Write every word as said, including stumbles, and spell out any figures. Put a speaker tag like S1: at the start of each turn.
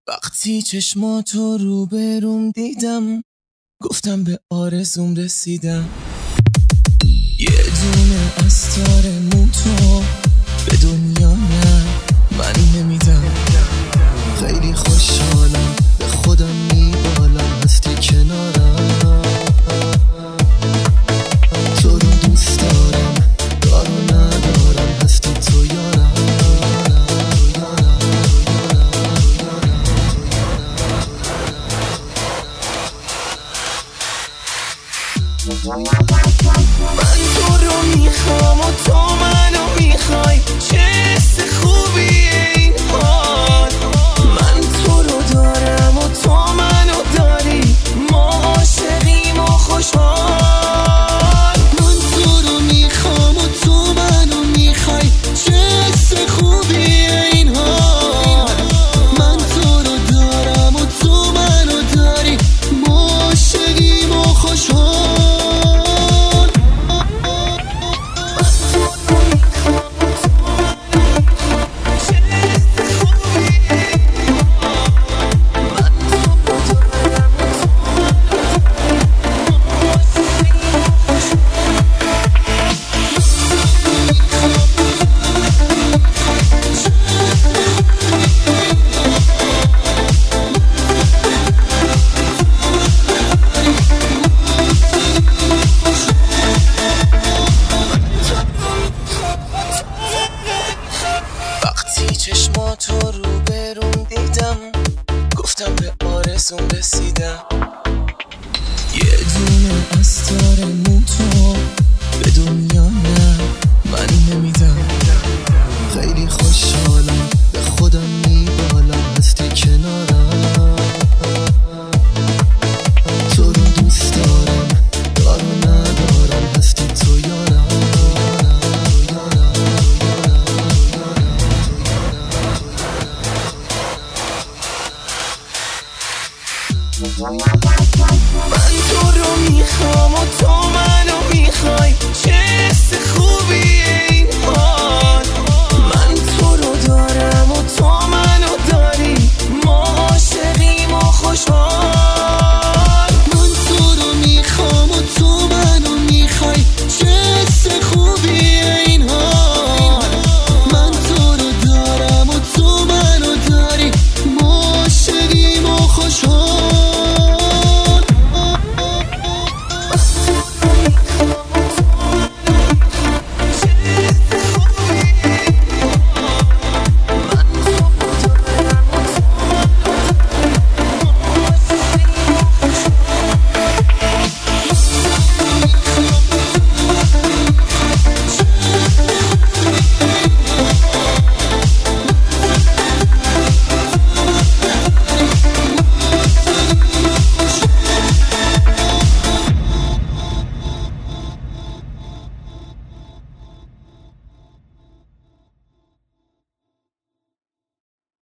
S1: وقتی چشماتو رو بروم دیدم گفتم به آرزوم رسیدم. یه دونه از تار موتو به دنیا نه من نمیدم. خیلی خوشحالم به خودم میبالم هستی کنارم. تو رو دوست دارم دارو ندارم هستی تو یارم. من تو رو میخوام و تو منو میخوای، چه حس خوبیه این حال. من تو رو دارم و تو منو داری، ما عاشقیم و خوشحال. من تو رو میخوام و تو منو میخوای، چه حس خوبیه این حال. من تو رو دارم و تو منو داری، ما عاشقیم و خوشحال. چشماتو رو بروم دیدم گفتم به آرزوم رسیدم. یه دونه از تار موتو به دنیا نه من نمیدم. خیلی خوشحالم به خودم میبالم هستی کنارم. تو رو دوست دارم دارو ندارم هستی تو یارم. من تو رو میخوام و تو منو میخوای، چه حس خوبیه